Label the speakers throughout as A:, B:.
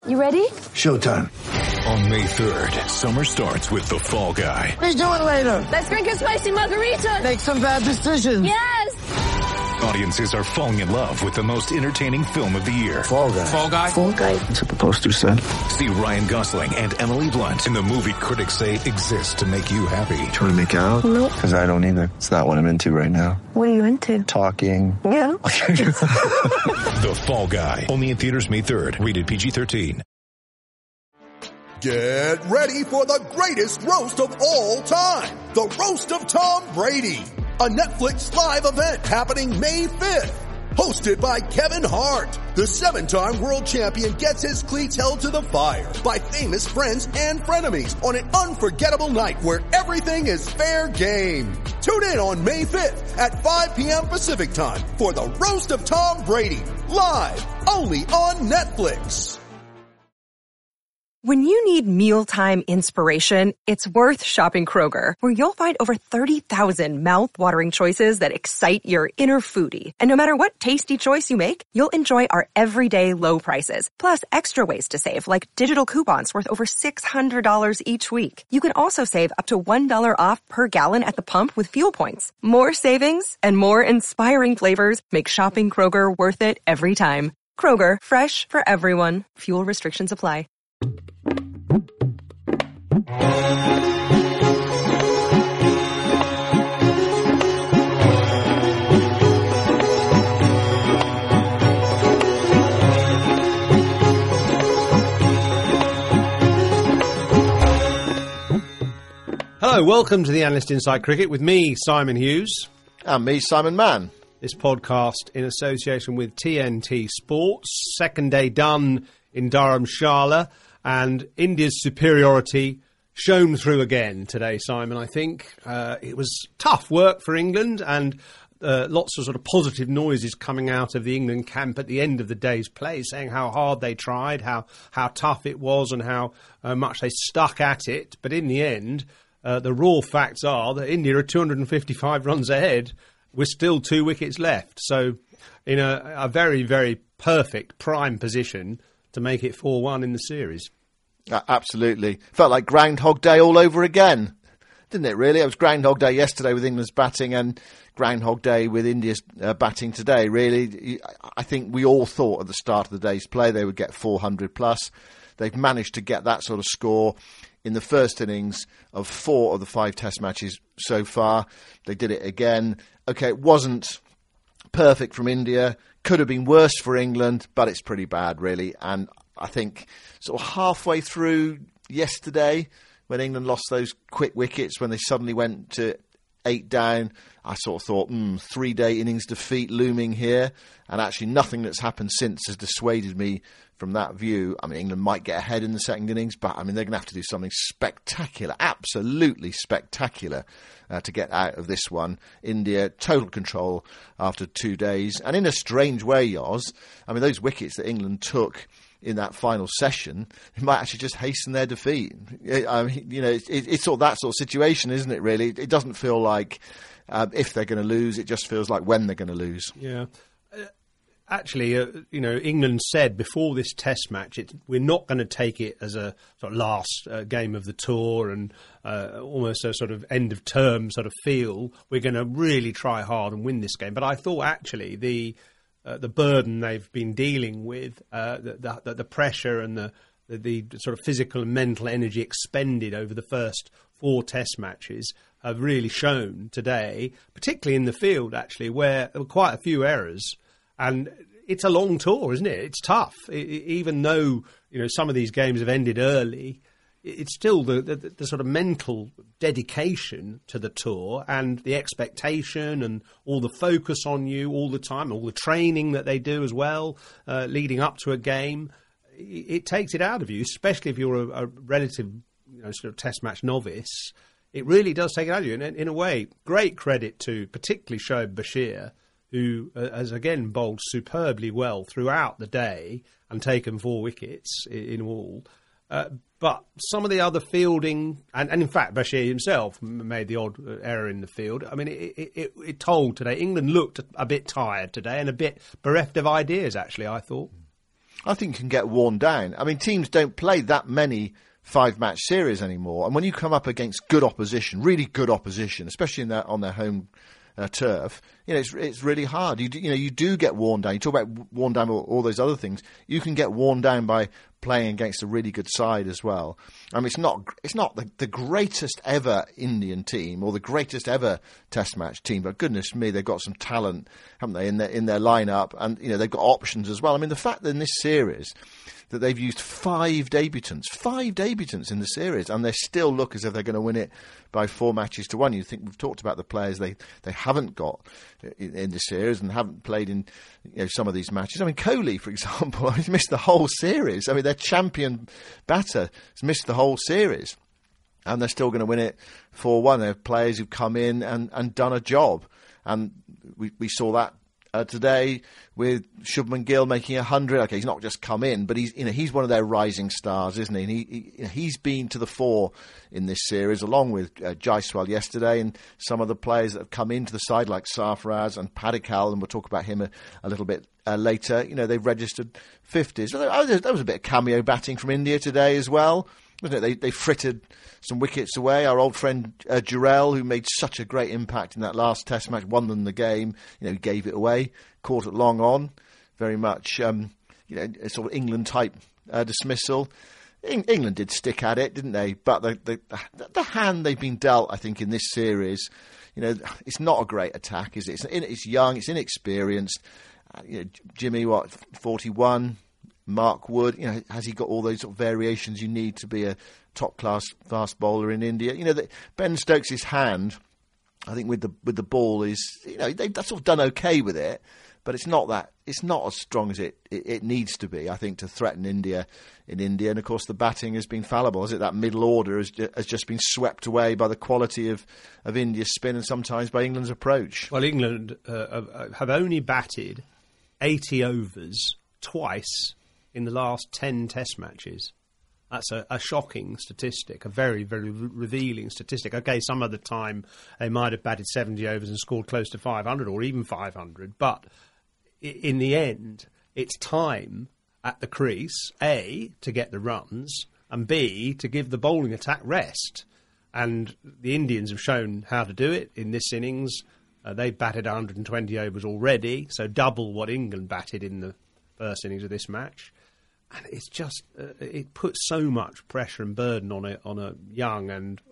A: You ready?
B: Showtime.
C: On May 3rd, summer starts with The Fall Guy.
B: Let's do it later.
A: Let's drink a spicy margarita.
B: Make some bad decisions.
A: Yes.
C: Audiences are falling in love with the most entertaining film of the year.
B: Fall Guy.
C: Fall Guy?
A: Fall guy.
B: That's what the poster said.
C: See Ryan Gosling and Emily Blunt in the movie critics say exists to make you happy.
B: Trying to make it out?
A: Nope.
B: Because I don't either. It's not what I'm into right now.
A: What are you into?
B: Talking.
A: Yeah.
C: The Fall Guy. Only in theaters May 3rd. Rated PG-13.
D: Get ready for the greatest roast of all time. The Roast of Tom Brady. A Netflix live event happening May 5th. Hosted by Kevin Hart. The 7-time world champion gets his cleats held to the fire by famous friends and frenemies on an unforgettable night where everything is fair game. Tune in on May 5th at 5 p.m. Pacific time for the Roast of Tom Brady. Live only on Netflix.
E: When you need mealtime inspiration, it's worth shopping Kroger, where you'll find over 30,000 mouth-watering choices that excite your inner foodie. And no matter what tasty choice you make, you'll enjoy our everyday low prices, plus extra ways to save, like digital coupons worth over $600 each week. You can also save up to $1 off per gallon at the pump with fuel points. More savings and more inspiring flavors make shopping Kroger worth it every time. Kroger, fresh for everyone. Fuel restrictions apply.
F: Hello, welcome to the Analyst Inside Cricket with me, Simon Hughes.
G: And me, Simon Mann.
F: This podcast in association with TNT Sports. Second day done in Dharamshala, and India's superiority shown through again today, Simon, I think. It was tough work for England, and lots of sort of positive noises coming out of the England camp at the end of the day's play, saying how hard they tried, how tough it was, and how much they stuck at it. But in the end, the raw facts are that India are 255 runs ahead with still 2 wickets left. So in a very, very perfect prime position to make it 4-1 in the series.
G: Absolutely. Felt like Groundhog Day all over again, didn't it, really? It was Groundhog Day yesterday with England's batting and Groundhog Day with India's batting today, really. I think we all thought at the start of the day's play they would get 400 plus. They've managed to get that sort of score in the first innings of 4 of the 5 test matches so far. They did it again. OK, it wasn't perfect from India. Could have been worse for England, but it's pretty bad, really. And I think sort of halfway through yesterday, when England lost those quick wickets, when they suddenly went to 8 down, I sort of thought, 3-day innings defeat looming here. And actually nothing that's happened since has dissuaded me from that view. I mean, England might get ahead in the second innings, but I mean, they're going to have to do something spectacular, absolutely spectacular, to get out of this one. India, total control after 2 days. And in a strange way, Yoz, I mean, those wickets that England took in that final session, it might actually just hasten their defeat. I mean, you know, it's sort of that sort of situation, isn't it, really? It doesn't feel like if they're going to lose, it just feels like when they're going to lose.
F: Yeah. Actually, you know, England said before this test match, we're not going to take it as a sort of last game of the tour and almost a sort of end of term sort of feel. We're going to really try hard and win this game. But I thought actually the burden they've been dealing with, the pressure and the sort of physical and mental energy expended over the first 4 test matches have really shown today, particularly in the field, actually, where there were quite a few errors. And it's a long tour, isn't it? It's tough. Even though, you know, some of these games have ended early, it's still the sort of mental dedication to the tour and the expectation and all the focus on you all the time, all the training that they do as well, leading up to a game. It takes it out of you, especially if you're a relative, you know, sort of test match novice. It really does take it out of you. And in a way, great credit to particularly Shoaib Bashir, who has again bowled superbly well throughout the day and taken 4 wickets in all. But some of the other fielding, and in fact Bashir himself made the odd error in the field. I mean, it told today. England looked a bit tired today and a bit bereft of ideas, actually, I thought.
G: I think you can get worn down. I mean, teams don't play that many 5-match series anymore, and when you come up against good opposition, really good opposition, especially on their home turf, it's really hard. You do get worn down. You talk about worn down or all those other things. You can get worn down by playing against a really good side as well. I mean, it's not the greatest ever Indian team or the greatest ever Test match team, but goodness me, they've got some talent, haven't they, in their lineup, and they've got options as well. I mean, the fact that in this series that they've used 5 debutants in the series, and they still look as if they're going to win it by 4-1. You think we've talked about the players they haven't got in the series and haven't played in some of these matches. I mean, Kohli, for example, he's missed the whole series. I mean, their champion batter has missed the whole series, and they're still going to win it 4-1. They have players who've come in and done a job, and we saw that today with Shubman Gill making 100. Okay, he's not just come in, but he's one of their rising stars, isn't he? And he's been to the fore in this series, along with Jaiswal yesterday, and some of the players that have come into the side like Sarfaraz and Padikkal, and we'll talk about him a little bit later. They've registered 50s. There was a bit of cameo batting from India today as well, wasn't it? They frittered some wickets away. Our old friend Jurel, who made such a great impact in that last Test match, won them the game. He gave it away, caught it long on, very much a sort of England type dismissal. England did stick at it, didn't they? But the hand they've been dealt, I think, in this series, it's not a great attack, is it? It's young, it's inexperienced. Jimmy, 41. Mark Wood, has he got all those sort of variations you need to be a top-class fast bowler in India? Ben Stokes' hand, I think with the ball is, they've sort of done okay with it, but it's not as strong as it needs to be, I think, to threaten India in India. And of course, the batting has been fallible, has it? That middle order has just been swept away by the quality of India's spin and sometimes by England's approach.
F: Well, England have only batted 80 overs twice in the last 10 Test matches. That's a shocking statistic, a very, very revealing statistic. Okay, some of the time they might have batted 70 overs and scored close to 500 or even 500, but in the end, it's time at the crease, A, to get the runs, and B, to give the bowling attack rest. And the Indians have shown how to do it in this innings. They batted 120 overs already, so double what England batted in the first innings of this match. And it's just it puts so much pressure and burden on a young and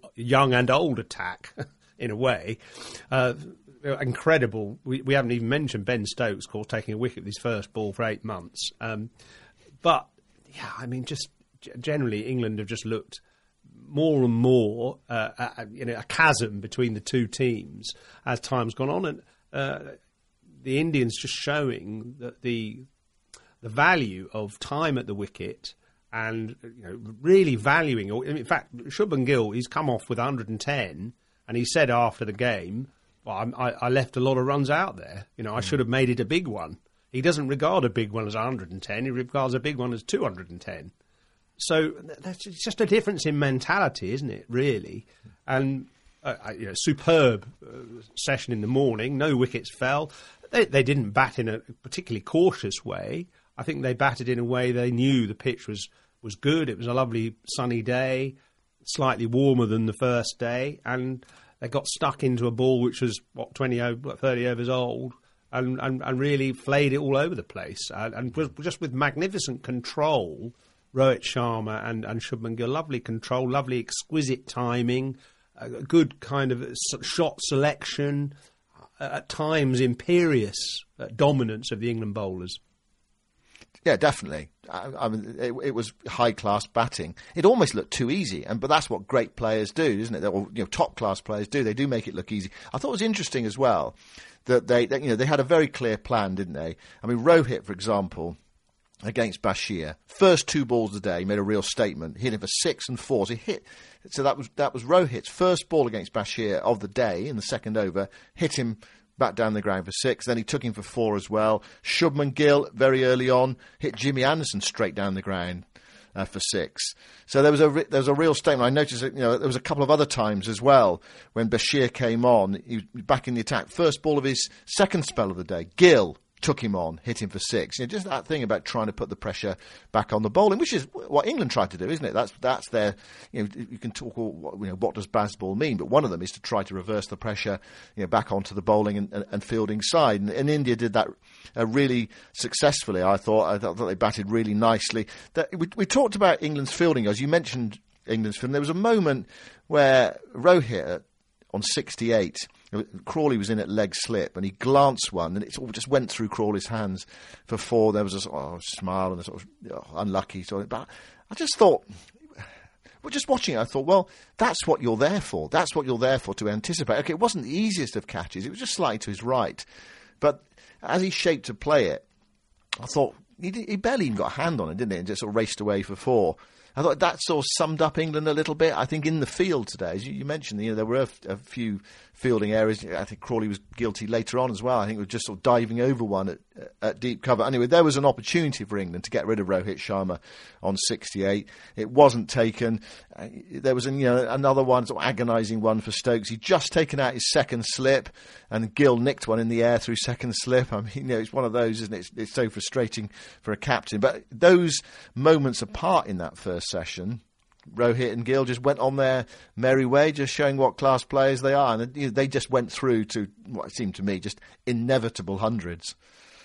F: old attack in a way. Incredible. We haven't even mentioned Ben Stokes, of course, taking a wicket with his first ball for 8 months. But yeah, I mean, just generally England have just looked more and more a chasm between the two teams as time's gone on, and the Indians just showing that the value of time at the wicket and really valuing. In fact, Shubman Gill, he's come off with 110, and he said after the game, "Well, I left a lot of runs out there. I should have made it a big one." He doesn't regard a big one as 110; he regards a big one as 210. So that's just a difference in mentality, isn't it? Really, and superb session in the morning. No wickets fell. They didn't bat in a particularly cautious way. I think they batted in a way they knew the pitch was good. It was a lovely sunny day, slightly warmer than the first day, and they got stuck into a ball which was 30 overs old, and really flayed it all over the place. And just with magnificent control, Rohit Sharma and Shubman Gill, lovely control, lovely exquisite timing, a good kind of shot selection, at times imperious dominance of the England bowlers.
G: Yeah, definitely. I mean, it was high-class batting. It almost looked too easy, but that's what great players do, isn't it? Or top-class players do. They do make it look easy. I thought it was interesting as well that they had a very clear plan, didn't they? I mean, Rohit, for example, against Bashir, first 2 balls of the day, made a real statement, hit him for 6 and 4. So that was Rohit's first ball against Bashir of the day in the second over, hit him back down the ground for 6. Then he took him for 4 as well. Shubman Gill, very early on, hit Jimmy Anderson straight down the ground for 6. So there was a real statement. I noticed that, there was a couple of other times as well when Bashir came on. He was back in the attack. First ball of his second spell of the day. Gill took him on, hit him for 6. Just that thing about trying to put the pressure back on the bowling, which is what England tried to do, isn't it? That's their. You can talk. What does Bazball mean? But one of them is to try to reverse the pressure, back onto the bowling and fielding side. And India did that really successfully. I thought they batted really nicely. We talked about England's fielding, as you mentioned England's fielding. There was a moment where Rohit on 68. Crawley was in at leg slip and he glanced one and it sort of just went through Crawley's hands for 4. There was a sort of smile and a sort of unlucky. But I just thought, just watching it, I thought, well, that's what you're there for. That's what you're there for, to anticipate. Okay, it wasn't the easiest of catches. It was just slightly to his right. But as he shaped to play it, I thought he barely even got a hand on it, didn't he? And just sort of raced away for 4. I thought that sort of summed up England a little bit. I think in the field today, as you mentioned, there were a few fielding areas. I think Crawley was guilty later on as well. I think it was just sort of diving over one at deep cover. Anyway, there was an opportunity for England to get rid of Rohit Sharma on 68. It wasn't taken. There was another one, sort of agonising one for Stokes. He'd just taken out his second slip, and Gill nicked one in the air through second slip. I mean, it's one of those, isn't it? It's so frustrating for a captain. But those moments apart in that first session, Rohit and Gill just went on their merry way, just showing what class players they are. And they just went through to what seemed to me just inevitable hundreds.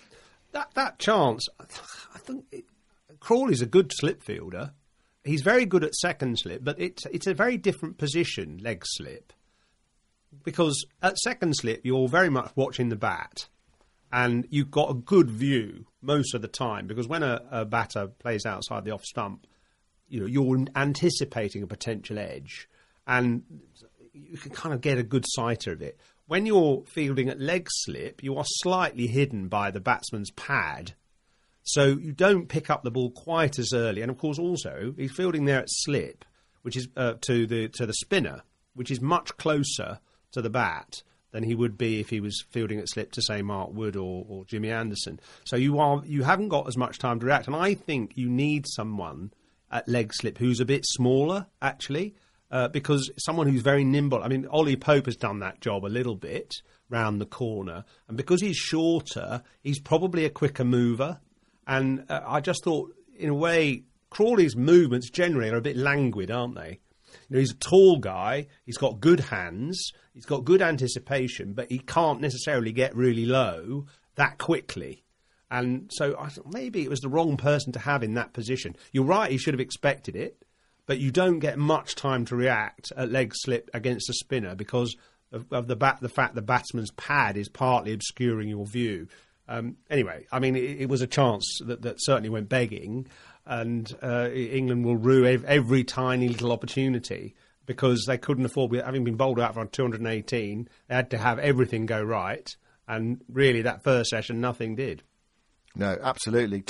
F: That chance, I think Crawley's a good slip fielder. He's very good at second slip, but it's a very different position, leg slip. Because at second slip, you're very much watching the bat. And you've got a good view most of the time. Because when a batter plays outside the off stump, you're anticipating a potential edge, and you can kind of get a good sight of it. When you're fielding at leg slip, you are slightly hidden by the batsman's pad, so you don't pick up the ball quite as early. And of course, also he's fielding there at slip, which is to the spinner, which is much closer to the bat than he would be if he was fielding at slip to, say, Mark Wood or Jimmy Anderson. So you haven't got as much time to react, and I think you need someone at leg slip who's a bit smaller, actually, because someone who's very nimble. I mean, Ollie Pope has done that job a little bit round the corner, and because he's shorter, he's probably a quicker mover. And I just thought, in a way, Crawley's movements generally are a bit languid, aren't they? He's a tall guy, he's got good hands, he's got good anticipation, but he can't necessarily get really low that quickly. And so I thought maybe it was the wrong person to have in that position. You're right, he should have expected it, but you don't get much time to react at leg slip against a spinner because of the fact the batsman's pad is partly obscuring your view. Anyway, I mean, it was a chance that certainly went begging, and England will rue every tiny little opportunity because they couldn't afford, having been bowled out for 218, they had to have everything go right, and really that first session, nothing did.
G: No, absolutely.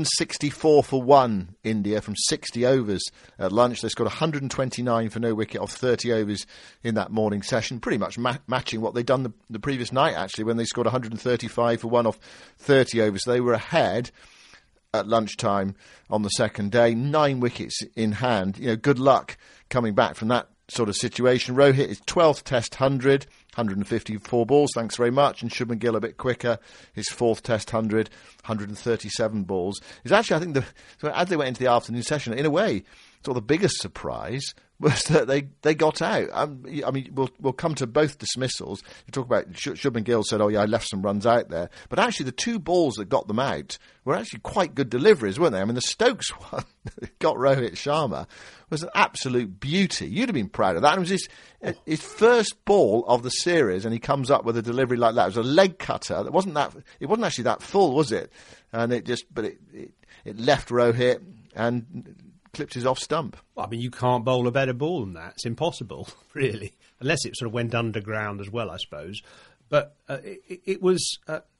G: 264 for 1, India, from 60 overs at lunch. They scored 129 for no wicket off 30 overs in that morning session, pretty much matching what they'd done the previous night, actually, when they scored 135 for 1 off 30 overs. They were ahead at lunchtime on the second day, 9 wickets in hand. Good luck coming back from that sort of situation. Rohit is 12th Test 100, 154 balls, thanks very much. And Shubman Gill a bit quicker, his 4th Test 100, 137 balls. It's actually, I think, as they went into the afternoon session, in a way, sort of the biggest surprise was that they got out. I mean, we'll come to both dismissals. You talk about Shubman Gill said, "Oh yeah, I left some runs out there," but actually the 2 balls that got them out were actually quite good deliveries, weren't they? I mean, the Stokes one that got Rohit Sharma was an absolute beauty. You'd have been proud of that. It was his first ball of the series, and he comes up with a delivery like that. It was a leg cutter. It wasn't actually that full, was it? And it left Rohit and clipped his off stump.
F: Well, I mean, you can't bowl a better ball than that. It's impossible, really, unless it sort of went underground as well, I suppose. But it was,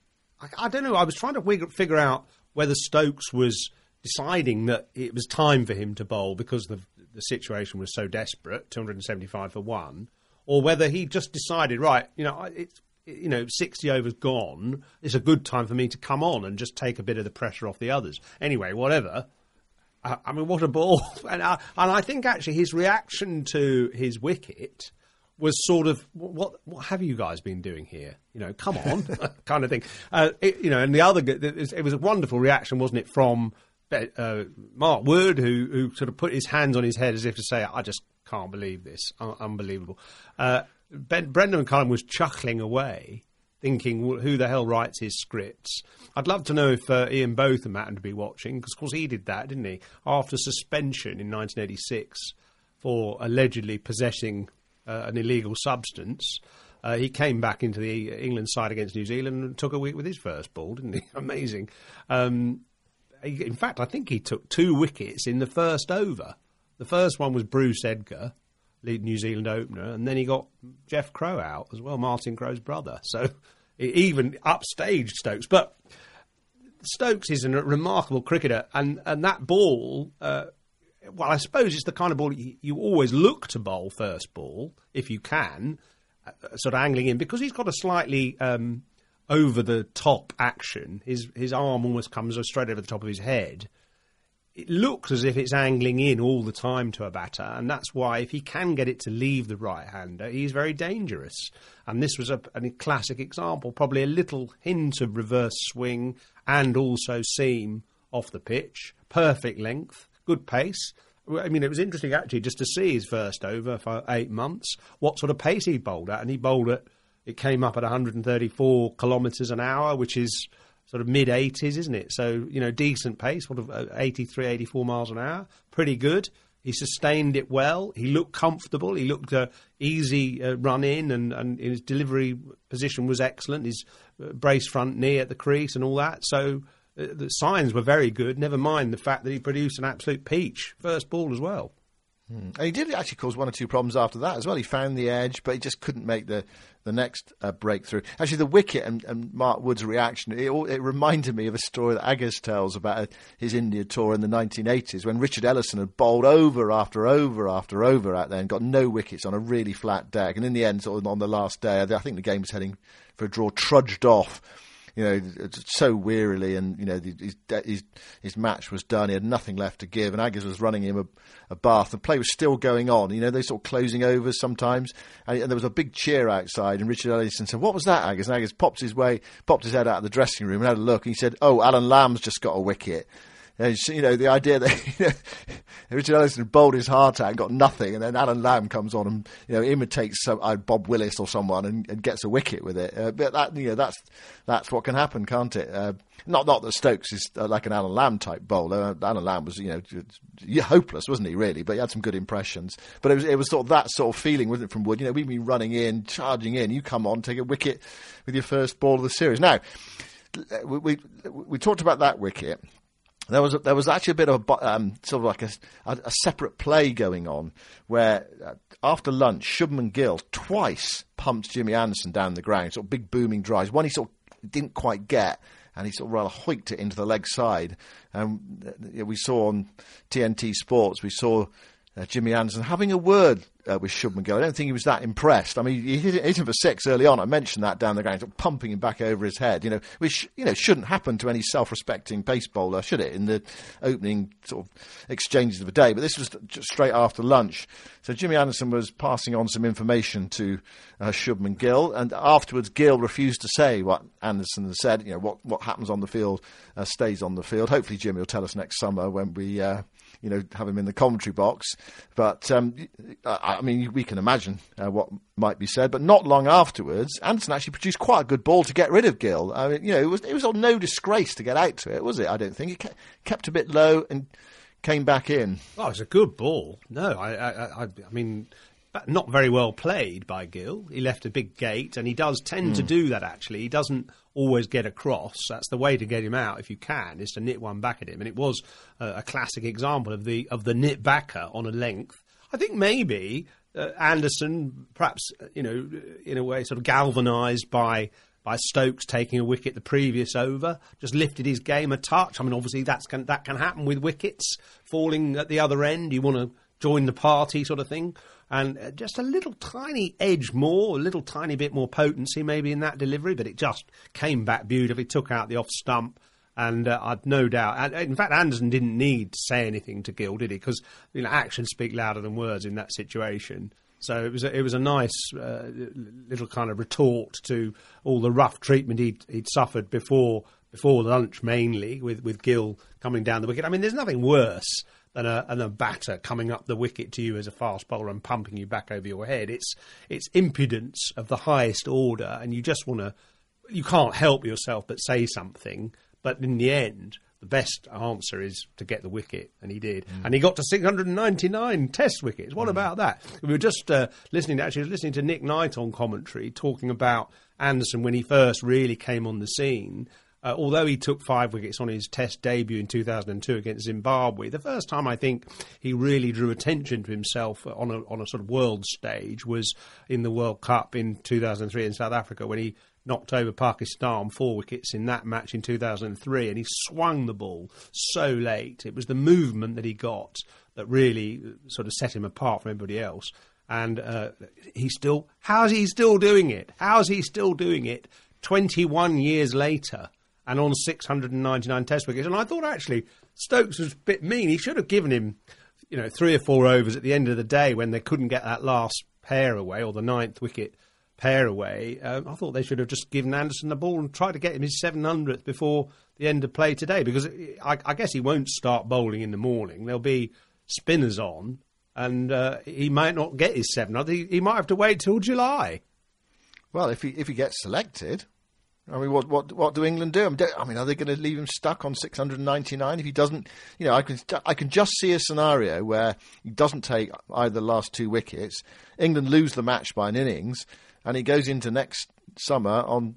F: I don't know, I was trying to figure out whether Stokes was deciding that it was time for him to bowl because the situation was so desperate, 275 for 1, or whether he just decided, right, it's 60 overs gone, it's a good time for me to come on and just take a bit of the pressure off the others. Anyway, whatever. I mean, what a ball. And I think actually his reaction to his wicket was sort of, what have you guys been doing here? Come on, kind of thing. And the other, it was a wonderful reaction, wasn't it, from Mark Wood, who sort of put his hands on his head as if to say, I just can't believe this, unbelievable. Brendan McCullum was chuckling away, thinking, well, who the hell writes his scripts? I'd love to know if Ian Botham happened to be watching, because of course he did that, didn't he? After suspension in 1986 for allegedly possessing an illegal substance, he came back into the England side against New Zealand and took a wicket with his first ball, didn't he? Amazing. In fact, I think he took 2 wickets in the first over. The first one was Bruce Edgar, lead New Zealand opener, and then he got Jeff Crowe out as well, Martin Crowe's brother. So it even upstaged Stokes. But Stokes is a remarkable cricketer, and that ball, well, I suppose it's the kind of ball you always look to bowl first ball, if you can, sort of angling in, because he's got a slightly over-the-top action. His arm almost comes straight over the top of his head. It looks as if it's angling in all the time to a batter, and that's why if he can get it to leave the right-hander, he's very dangerous. And this was a classic example, probably a little hint of reverse swing and also seam off the pitch, perfect length, good pace. I mean, it was interesting actually just to see his first over for 8 months, what sort of pace he bowled at, and he bowled at, it came up at 134 kilometres an hour, which is sort of mid-80s, isn't it? So, decent pace, sort of 83, 84 miles an hour. Pretty good. He sustained it well. He looked comfortable. He looked easy run in, and his delivery position was excellent. His brace front knee at the crease and all that. So the signs were very good, never mind the fact that he produced an absolute peach. First ball as well.
G: And he did actually cause 1 or 2 problems after that as well. He found the edge, but he just couldn't make the next breakthrough. Actually, the wicket and Mark Wood's reaction, it reminded me of a story that Aggers tells about his India tour in the 1980s when Richard Ellison had bowled over after over after over out there and got no wickets on a really flat deck. And in the end, sort of on the last day, I think the game was heading for a draw, trudged off, so wearily, and his match was done. He had nothing left to give, and Aggers was running him a bath. The play was still going on. They sort of closing overs sometimes, and there was a big cheer outside. And Richard Ellison said, "What was that, Aggers?" And Aggers popped his head out of the dressing room and had a look. And he said, "Oh, Alan Lamb's just got a wicket." The idea that Richard Ellison bowled his heart out and got nothing, and then Alan Lamb comes on and imitates Bob Willis or someone and gets a wicket with it. But that's what can happen, can't it? Not that Stokes is like an Alan Lamb type bowler. Alan Lamb was hopeless, wasn't he? Really, but he had some good impressions. But it was sort of that sort of feeling, wasn't it, from Wood? We've been running in, charging in. You come on, take a wicket with your first ball of the series. Now we talked about that wicket. There was actually a bit of sort of like a separate play going on where after lunch, Shubman Gill twice pumped Jimmy Anderson down the ground, sort of big booming drives. One he sort of didn't quite get, and he sort of rather hoiked it into the leg side. We saw on TNT Sports, we saw Jimmy Anderson having a word with Shubman Gill. I don't think he was that impressed. I mean, he hit him for 6 early on. I mentioned that down the ground, sort of pumping him back over his head. Which shouldn't happen to any self-respecting pace bowler, should it? In the opening sort of exchanges of the day. But this was just straight after lunch. So Jimmy Anderson was passing on some information to Shubman Gill, and afterwards Gill refused to say what Anderson had said. What happens on the field stays on the field. Hopefully Jimmy will tell us next summer when we have him in the commentary box. But I mean, we can imagine what might be said. But not long afterwards, Anderson actually produced quite a good ball to get rid of Gill. I mean, it was on no disgrace to get out to it, was it? I don't think it kept a bit low and came back in.
F: Oh, it's a good ball. No, I mean, not very well played by Gill. He left a big gate, and he does tend to do that. Actually, he doesn't always get across. That's the way to get him out, if you can, is to nit one back at him. And it was a classic example of the nit backer on a length. I think maybe Anderson, perhaps, in a way sort of galvanised by Stokes taking a wicket the previous over, just lifted his game a touch. I mean, obviously that can happen with wickets falling at the other end. You want to join the party sort of thing. And just a little tiny edge more, a little tiny bit more potency maybe in that delivery, but it just came back beautifully, took out the off stump. And I've no doubt. And in fact, Anderson didn't need to say anything to Gill, did he? Because actions speak louder than words in that situation. So it was a nice little kind of retort to all the rough treatment he'd suffered before lunch, mainly with Gill coming down the wicket. I mean, there's nothing worse than a batter coming up the wicket to you as a fast bowler and pumping you back over your head. It's impudence of the highest order, and you just you can't help yourself but say something. But in the end, the best answer is to get the wicket, and he did. And he got to 699 Test wickets. What about that? We were just listening to Nick Knight on commentary talking about Anderson when he first really came on the scene. Although he took 5 wickets on his Test debut in 2002 against Zimbabwe, the first time I think he really drew attention to himself on a sort of world stage was in the World Cup in 2003 in South Africa, when he knocked over Pakistan 4 wickets in that match in 2003, and he swung the ball so late. It was the movement that he got that really sort of set him apart from everybody else. And how's he still doing it? How's he still doing it 21 years later and on 699 Test wickets? And I thought, actually, Stokes was a bit mean. He should have given him, 3 or 4 overs at the end of the day when they couldn't get that last pair away, or the 9th wicket pair away. I thought they should have just given Anderson the ball and tried to get him his 700th before the end of play today, because I guess he won't start bowling in the morning. There'll be spinners on, and he might not get his 700th. He might have to wait till July.
G: Well, if he gets selected, I mean, what do England do? I mean, are they going to leave him stuck on 699 if he doesn't? I can just see a scenario where he doesn't take either the last 2 wickets. England lose the match by an innings, and he goes into next summer on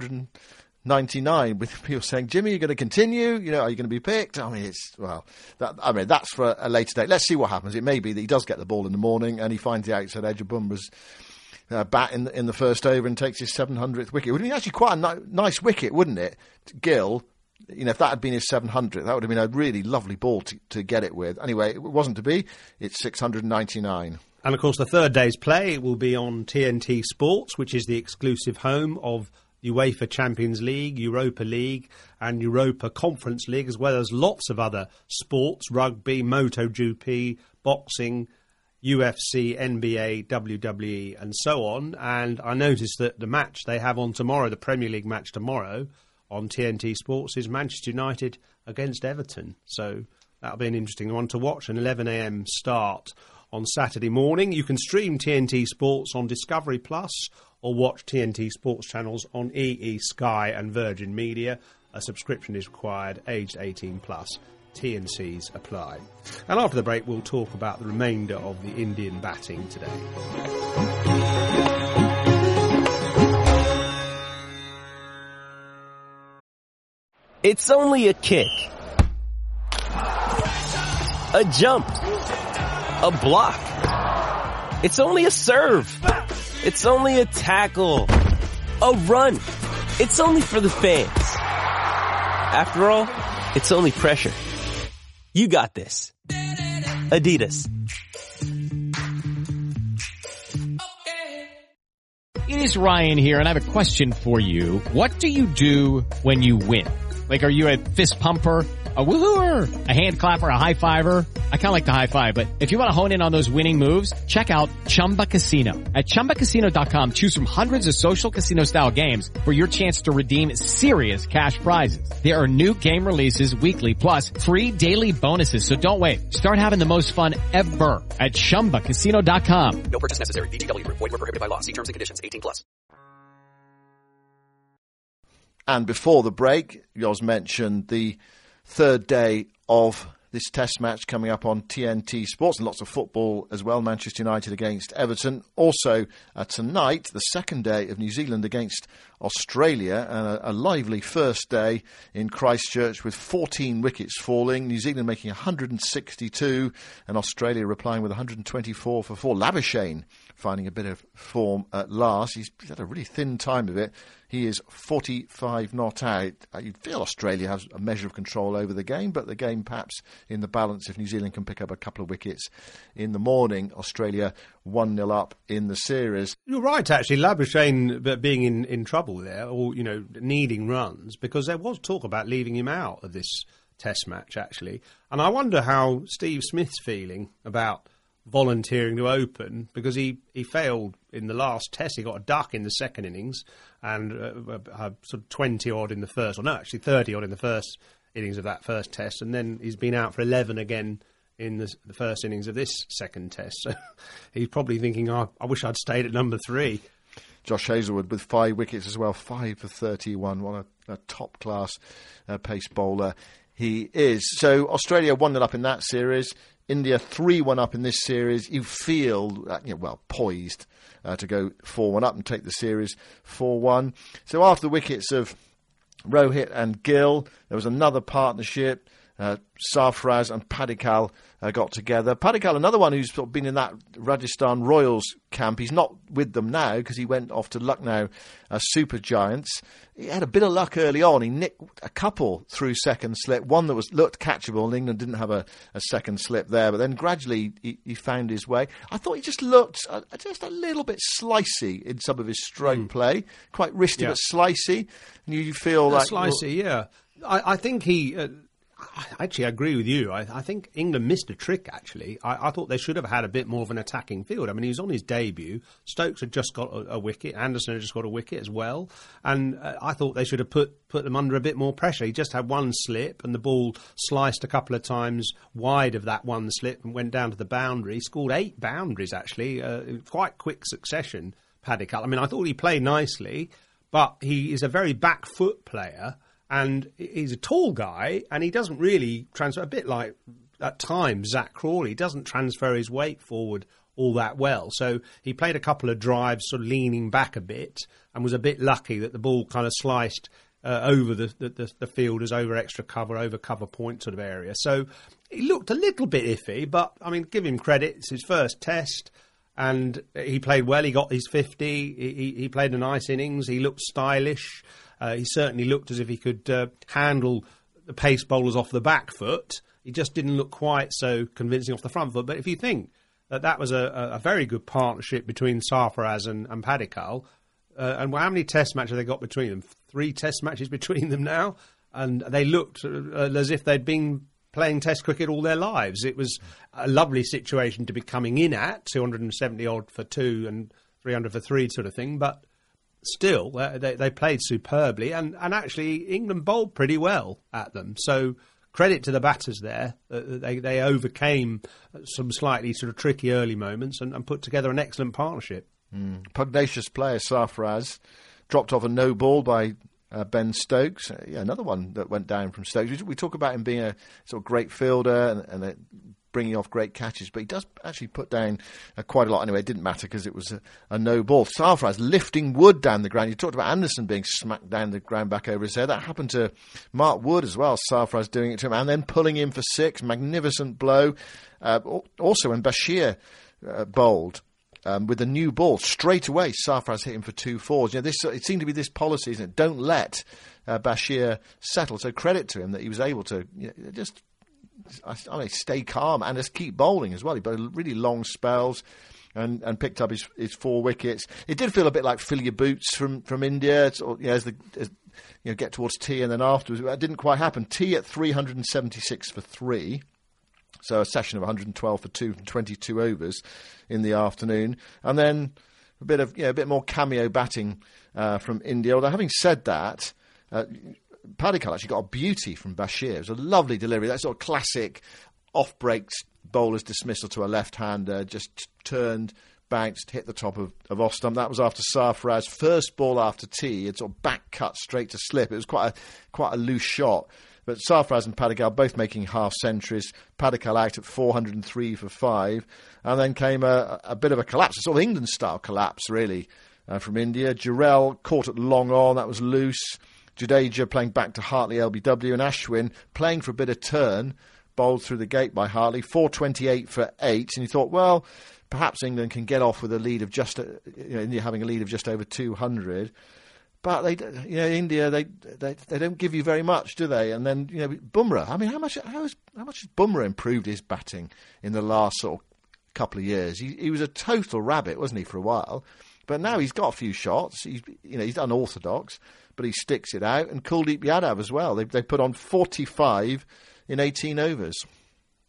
G: 699 with people saying, "Jimmy, you're going to continue? Are you going to be picked?" I mean, that's for a later date. Let's see what happens. It may be that he does get the ball in the morning and he finds the outside edge of Bumrah's bat in the first over and takes his 700th wicket. It would have been actually quite a nice wicket, wouldn't it? Gill, if that had been his 700th, that would have been a really lovely ball to get it with. Anyway, it wasn't to be. It's 699.
F: And, of course, the third day's play will be on TNT Sports, which is the exclusive home of UEFA Champions League, Europa League and Europa Conference League, as well as lots of other sports, rugby, MotoGP, boxing, UFC, NBA, WWE and so on. And I noticed that the match they have on tomorrow, the Premier League match tomorrow on TNT Sports, is Manchester United against Everton. So that'll be an interesting one to watch, an 11 a.m. start on Saturday morning. You can stream TNT Sports on Discovery Plus or watch TNT Sports channels on EE, Sky and Virgin Media. A subscription is required, aged 18 plus. T&Cs apply. And after the break, we'll talk about the remainder of the Indian batting today.
H: It's only a kick, a jump, a block. It's only a serve. It's only a tackle, a run. It's only for the fans. After all, it's only pressure. You got this. Adidas.
I: It is Ryan here, and I have a question for you. What do you do when you win? Like, are you a fist pumper, a woohooer, a hand clapper, a high fiver? I kind of like the high five, but if you want to hone in on those winning moves, check out Chumba Casino. At ChumbaCasino.com, choose from hundreds of social casino-style games for your chance to redeem serious cash prizes. There are new game releases weekly, plus free daily bonuses, so don't wait. Start having the most fun ever at ChumbaCasino.com.
J: No purchase necessary. VGW Group. Void where prohibited by law. See terms and conditions. 18 plus.
G: And before the break, Yoz mentioned the third day of this test match coming up on TNT Sports, and lots of football as well. Manchester United against Everton. Also tonight, the second day of New Zealand against Australia, and a lively first day in Christchurch with 14 wickets falling. New Zealand making 162 and Australia replying with 124 for 4. Labuschagne finding a bit of form at last. He's had a really thin time of it. He is 45 not out. You'd feel Australia has a measure of control over the game, but the game perhaps in the balance if New Zealand can pick up a couple of wickets in the morning. Australia 1-0 up in the series.
F: You're right, actually. Labuschagne being in trouble there, or, needing runs, because there was talk about leaving him out of this test match, actually. And I wonder how Steve Smith's feeling about volunteering to open because he failed in the last test. He got a duck in the second innings and sort of 20-odd in the first. Well, no, actually 30-odd in the first innings of that first test. And then he's been out for 11 again in the first innings of this second test. So he's probably thinking, I wish I'd stayed at number 3.
G: Josh Hazlewood with 5 wickets as well, 5 for 31. What a top-class pace bowler he is. So Australia 1-0 up in that series. India 3-1 up in this series. You feel, poised to go 4-1 up and take the series 4-1. So after the wickets of Rohit and Gill, there was another partnership. Sarfaraz and Padikkal got together. Padikkal, another one who's sort of been in that Rajasthan Royals camp. He's not with them now because he went off to Lucknow Super Giants. He had a bit of luck early on. He nicked a couple through second slip, one that looked catchable, and England didn't have a second slip there. But then gradually he found his way. I thought he just looked just a little bit slicey in some of his stroke play. Quite wristy but slicey. And you feel like...
F: Slicey, yeah. I think he... Actually, I agree with you. I think England missed a trick, actually. I thought they should have had a bit more of an attacking field. I mean, he was on his debut. Stokes had just got a wicket. Anderson had just got a wicket as well. And I thought they should have put them under a bit more pressure. He just had one slip and the ball sliced a couple of times wide of that one slip and went down to the boundary. He scored 8 boundaries, actually, quite quick succession, Padikkal. I mean, I thought he played nicely, but he is a very back foot player. And he's a tall guy, and he doesn't really transfer, a bit like, at times, Zach Crawley, doesn't transfer his weight forward all that well. So he played a couple of drives sort of leaning back a bit and was a bit lucky that the ball kind of sliced over the fielders, over extra cover, over cover point sort of area. So he looked a little bit iffy, but, I mean, give him credit. It's his first test, and he played well. He got his 50. He played a nice innings. He looked stylish. He certainly looked as if he could handle the pace bowlers off the back foot. He just didn't look quite so convincing off the front foot. But if you think that was a very good partnership between Sarfaraz and Padikkal, and how many test matches have they got between them? 3 test matches between them now? And they looked as if they'd been playing test cricket all their lives. It was a lovely situation to be coming in at, 270-odd for 2 and 300 for 3 sort of thing. But still, they played superbly, and actually England bowled pretty well at them. So credit to the batters there. They overcame some slightly sort of tricky early moments and put together an excellent partnership.
G: Pugnacious player, Sarfaraz, dropped off a no ball by Ben Stokes. Another one that went down from Stokes. We talk about him being a sort of great fielder and bringing off great catches, but he does actually put down quite a lot. Anyway, it didn't matter because it was a no ball. Sarfaraz lifting Wood down the ground. You talked about Anderson being smacked down the ground back over his head. That happened to Mark Wood as well. Sarfaraz doing it to him and then pulling him for 6. Magnificent blow. Also when Bashir bowled with a new ball straight away, Sarfaraz hit him for 2 fours. It seemed to be this policy, isn't it? Don't let Bashir settle. So credit to him that he was able to just stay calm and just keep bowling as well. He bowled really long spells and picked up his 4 wickets. It did feel a bit like fill your boots from India, as get towards tea and then afterwards. That didn't quite happen. Tea at 376 for 3. So a session of 112 for 2 from 22 overs in the afternoon. And then a bit more cameo batting from India. Although having said that, Padikkal actually got a beauty from Bashir. It was a lovely delivery. That sort of classic off-break bowler's dismissal to a left-hander, just turned, bounced, hit the top of off-stump. That was after Sarfaraz. First ball after tea, it sort of back cut straight to slip. It was quite a loose shot. But Sarfaraz and Padikkal both making half centuries. Padikkal out at 403 for 5. And then came a bit of a collapse, a sort of England-style collapse, really, from India. Jurel caught at long on. That was loose. Jadeja playing back to Hartley LBW, and Ashwin playing for a bit of turn, bowled through the gate by Hartley, 428 for 8, and you thought, well, perhaps England can get off with a lead of India having a lead of just over 200, but India they don't give you very much, do they? And then Bumrah. I mean, how much has Bumrah improved his batting in the last sort of couple of years? He was a total rabbit, wasn't he, for a while? But now he's got a few shots. He's unorthodox, but he sticks it out. And Kuldeep Yadav as well. They put on 45 in 18 overs.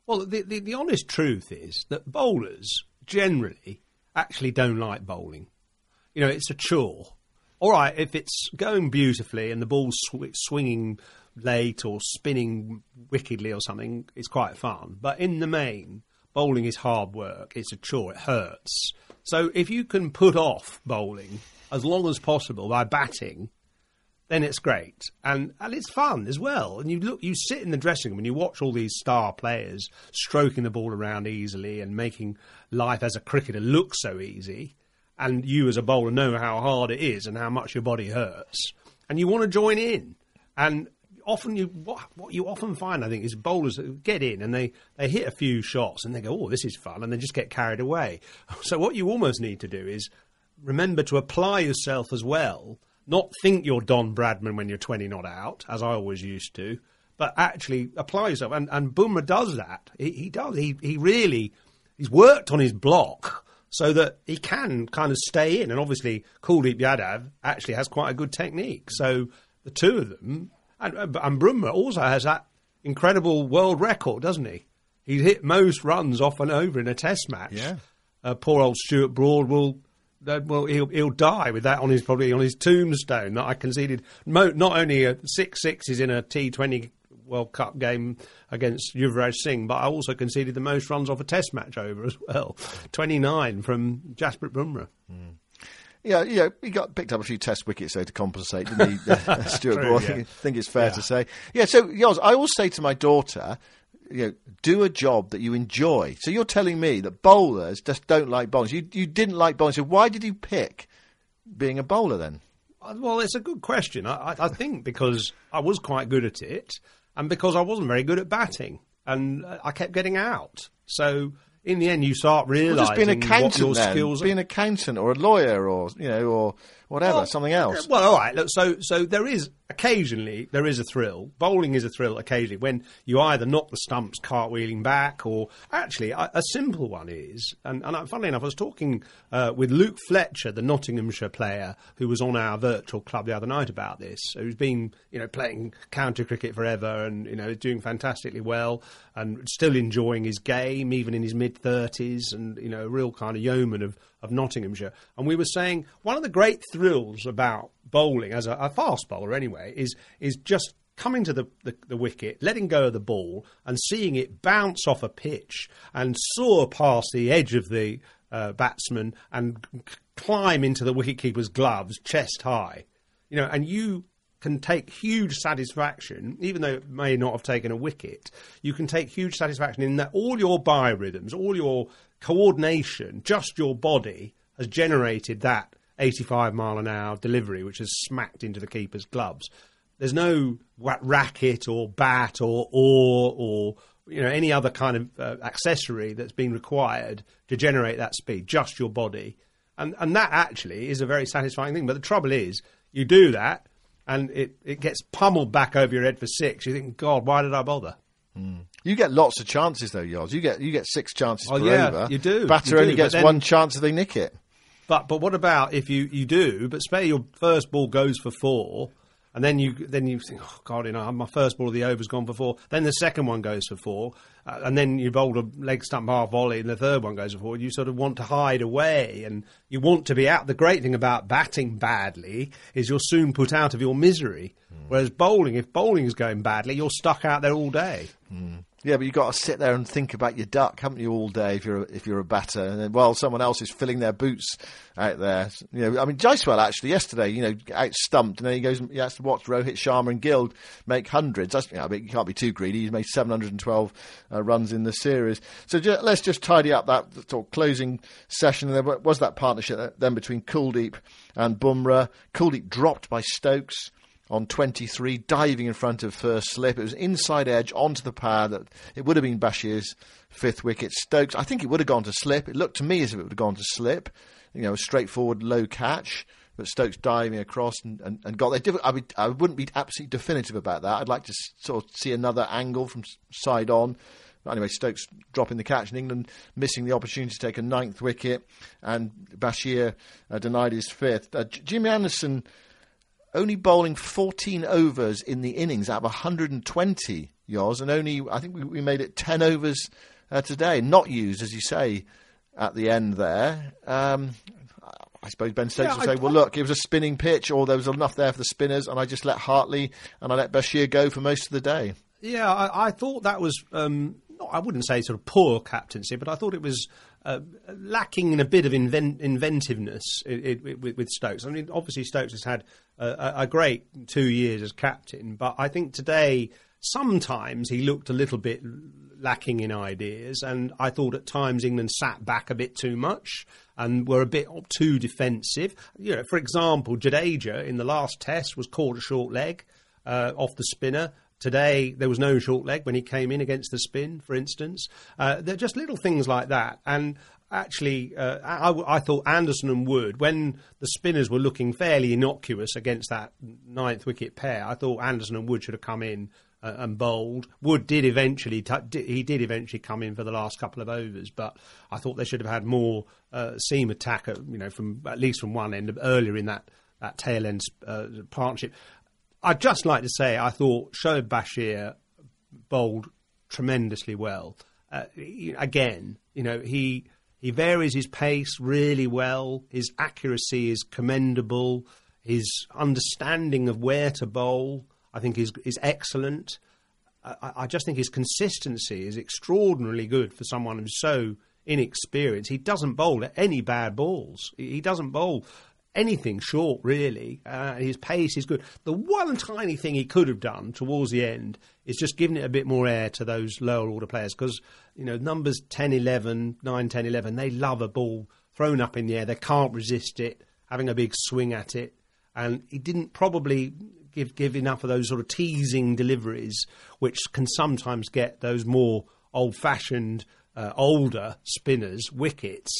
F: Well, the honest truth is that bowlers generally actually don't like bowling. You know, it's a chore. All right, if it's going beautifully and the ball's swinging late or spinning wickedly or something, it's quite fun. But in the main, bowling is hard work. It's a chore. It hurts. So if you can put off bowling as long as possible by batting, then it's great. And it's fun as well. And you sit in the dressing room and you watch all these star players stroking the ball around easily and making life as a cricketer look so easy. And you as a bowler know how hard it is and how much your body hurts. And you want to join in. And often what you often find, I think, is bowlers that get in and they hit a few shots and they go, oh, this is fun, and they just get carried away. So what you almost need to do is remember to apply yourself as well. Not think you're Don Bradman when you're 20 not out, as I always used to, but actually apply yourself. And Bumrah does that. He does. He's worked on his block so that he can kind of stay in. And obviously Kuldeep Yadav actually has quite a good technique. So the two of them, and Bumrah also has that incredible world record, doesn't he? He's hit most runs off and over in a test match.
G: Yeah.
F: Poor old Stuart Broad he'll die with that on his tombstone. That I conceded not only 6 sixes in a T20 World Cup game against Yuvraj Singh, but I also conceded the most runs off a Test match over as well, 29 from Jasprit Bumrah.
G: Yeah, he got picked up a few Test wickets there to compensate, didn't he, Stuart Broad? Yeah. I think it's fair to say. Yeah, so Yoz, I always say to my daughter, do a job that you enjoy. So you're telling me that bowlers just don't like bowling. You didn't like bowling, so why did you pick being a bowler then?
F: Well, it's a good question. I think because I was quite good at it and because I wasn't very good at batting and I kept getting out. So in the end, you start realising what your skills are.
G: Be an accountant or a lawyer or whatever, something else.
F: Well, all right. Look, so there is a thrill. Bowling is a thrill occasionally when you either knock the stumps cartwheeling back or actually a simple one is, and funnily enough, I was talking with Luke Fletcher, the Nottinghamshire player who was on our virtual club the other night about this, who's been playing county cricket forever and is doing fantastically well and still enjoying his game even in his mid-30s and a real kind of yeoman of Nottinghamshire. And we were saying one of the great thrills about bowling, as a fast bowler anyway, is just coming to the wicket, letting go of the ball and seeing it bounce off a pitch and soar past the edge of the batsman and climb into the wicketkeeper's gloves chest high. And you can take huge satisfaction, even though it may not have taken a wicket, you can take huge satisfaction in that all your biorhythms, all your coordination, just your body has generated that 85-mile-an-hour delivery, which has smacked into the keeper's gloves. There's no racket or bat or oar or any other kind of accessory that's been required to generate that speed, just your body. And that actually is a very satisfying thing. But the trouble is, you do that, and it gets pummeled back over your head for 6. You think, God, why did I bother?
G: You get lots of chances, though, Yoz. You get 6 chances per over.
F: You do.
G: Batter only gets 1 chance if they nick it.
F: But what about if you do, but say your first ball goes for 4, and then you think, oh, God, my first ball of the over's gone for 4. Then the second one goes for 4, and then you bowled a leg stump half volley, and the third one goes for 4. You sort of want to hide away, and you want to be out. The great thing about batting badly is you're soon put out of your misery. Whereas bowling, if bowling is going badly, you're stuck out there all day.
G: Yeah, but you've got to sit there and think about your duck, haven't you, all day if you're a batter, and then while someone else is filling their boots out there. Jaiswal actually yesterday, out stumped, and then he has to watch Rohit Sharma and Gill make hundreds. That's, you can't be too greedy. He's made 712 runs in the series. So let's just tidy up that sort of closing session. There was that partnership then between Kuldeep and Bumrah. Kuldeep dropped by Stokes on 23, diving in front of first slip. It was inside edge onto the pad. That it would have been Bashir's 5th wicket. Stokes, I think it would have gone to slip. It looked to me as if it would have gone to slip. A straightforward low catch. But Stokes diving across and got there. I wouldn't be absolutely definitive about that. I'd like to sort of see another angle from side on. But anyway, Stokes dropping the catch and England missing the opportunity to take a 9th wicket. And Bashir denied his 5th. Jimmy Anderson only bowling 14 overs in the innings out of 120, Yoz, and I think we made it 10 overs today, not used, as you say, at the end there. I suppose Ben Stokes will say, well, look, it was a spinning pitch, or there was enough there for the spinners, and I just let Hartley and I let Bashir go for most of the day.
F: Yeah, I thought that was, I wouldn't say sort of poor captaincy, but I thought it was lacking in a bit of inventiveness with Stokes. I mean, obviously Stokes has had a great 2 years as captain, but I think today sometimes he looked a little bit lacking in ideas, and I thought at times England sat back a bit too much and were a bit too defensive. You know, for example, Jadeja in the last test was caught a short leg off the spinner. Today, there was no short leg when he came in against the spin, for instance. They're just little things like that. And actually, I thought Anderson and Wood, when the spinners were looking fairly innocuous against that ninth wicket pair, I thought Anderson and Wood should have come in and bowled. Wood did eventually come in for the last couple of overs, but I thought they should have had more seam attack, from at least from one end earlier in that tail end partnership. I'd just like to say I thought Shoaib Bashir bowled tremendously well. Again, he varies his pace really well. His accuracy is commendable. His understanding of where to bowl, I think, is excellent. I just think his consistency is extraordinarily good for someone who's so inexperienced. He doesn't bowl any bad balls. He doesn't bowl anything short, really. His pace is good. The one tiny thing he could have done towards the end is just giving it a bit more air to those lower order players, because numbers 10, 11, 9, 10, 11, they love a ball thrown up in the air. They can't resist it, having a big swing at it. And he didn't probably give enough of those sort of teasing deliveries, which can sometimes get those more old-fashioned, older spinners wickets.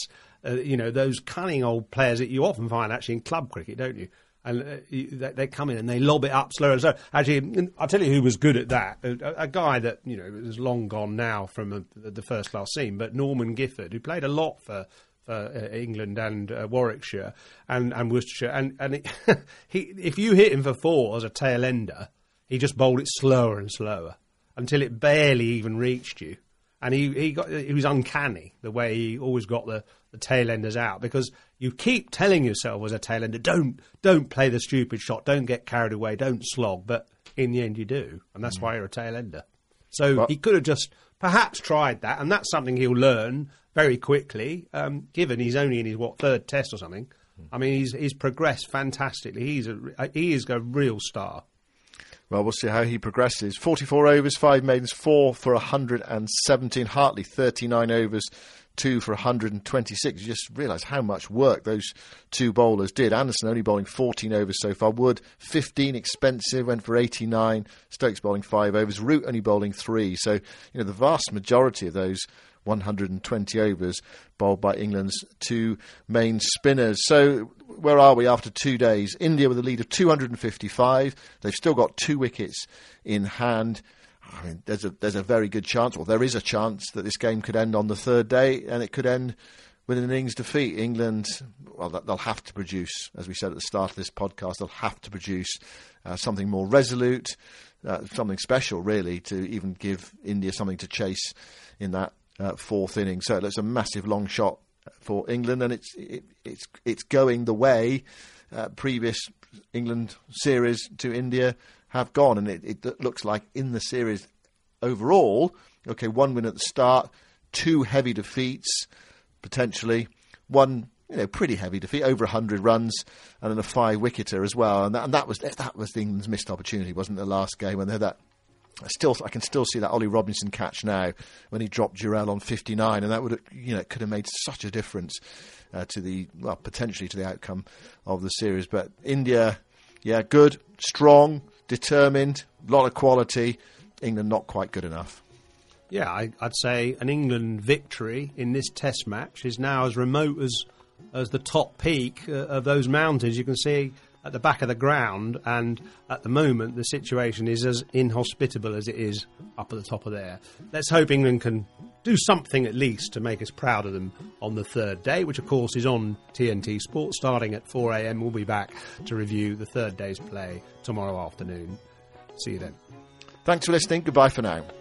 F: Those cunning old players that you often find actually in club cricket, don't you? And they come in and they lob it up slow and slow. Actually, I'll tell you who was good at that. A guy that, is long gone now from the first-class scene, but Norman Gifford, who played a lot for England and Warwickshire and Worcestershire. And if you hit him for four as a tail ender, he just bowled it slower and slower until it barely even reached you. And he was uncanny the way he always got the tail enders out, because you keep telling yourself as a tail ender, don't play the stupid shot, don't get carried away, don't slog, but in the end you do, and that's why you're a tail ender. So he could have just perhaps tried that, and that's something he'll learn very quickly, given he's only in his third test or something. I mean, he's progressed fantastically. He is a real star.
G: Well, we'll see how he progresses. 44 overs, 5 maidens, 4 for 117. Hartley, 39 overs, 2 for 126. You just realise how much work those two bowlers did. Anderson only bowling 14 overs so far. Wood, 15 expensive, went for 89. Stokes bowling 5 overs. Root only bowling 3. So, the vast majority of those 120 overs bowled by England's two main spinners. So where are we after 2 days? India with a lead of 255. They've still got 2 wickets in hand. I mean, there's a very good chance, or there is a chance, that this game could end on the third day, and it could end with an innings defeat. England, well, they'll have to produce, as we said at the start of this podcast, they'll have to produce something more resolute, something special, really, to even give India something to chase in that fourth inning. So it's a massive long shot for England, and it's going the way previous England series to India have gone, and it looks like in the series overall, okay, 1 win at the start, 2 heavy defeats, potentially, 1 pretty heavy defeat, over 100 runs, and then a 5-wicketer as well, and that was England's missed opportunity, wasn't it, the last game when they had that. I can still see that Ollie Robinson catch now when he dropped Jurel on 59, and that would it could have made such a difference potentially to the outcome of the series. But India, good, strong, determined, a lot of quality. England not quite good enough.
F: Yeah, I'd say an England victory in this Test match is now as remote as the top peak of those mountains you can see at the back of the ground, and at the moment the situation is as inhospitable as it is up at the top of there. Let's hope England can do something at least to make us proud of them on the third day, which of course is on TNT Sport starting at 4 a.m. We'll be back to review the third day's play tomorrow afternoon. See you then.
G: Thanks for listening. Goodbye for now.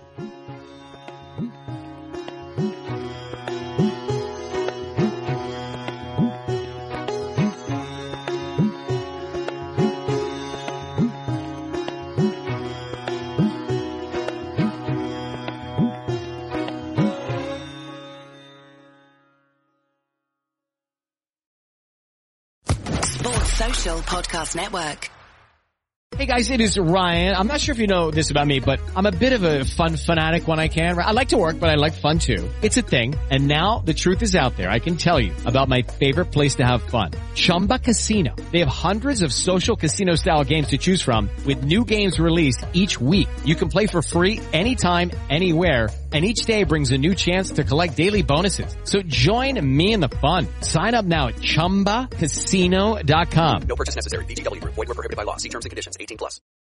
K: Social Podcast Network.
I: Hey guys, it is Ryan. I'm not sure if you know this about me, but I'm a bit of a fun fanatic when I can. I like to work, but I like fun too. It's a thing. And now the truth is out there. I can tell you about my favorite place to have fun. Chumba Casino. They have hundreds of social casino style games to choose from with new games released each week. You can play for free anytime, anywhere. And each day brings a new chance to collect daily bonuses. So join me in the fun. Sign up now at ChumbaCasino.com.
J: No purchase necessary. VGW Group. Void where prohibited by law. See terms and conditions. 18+.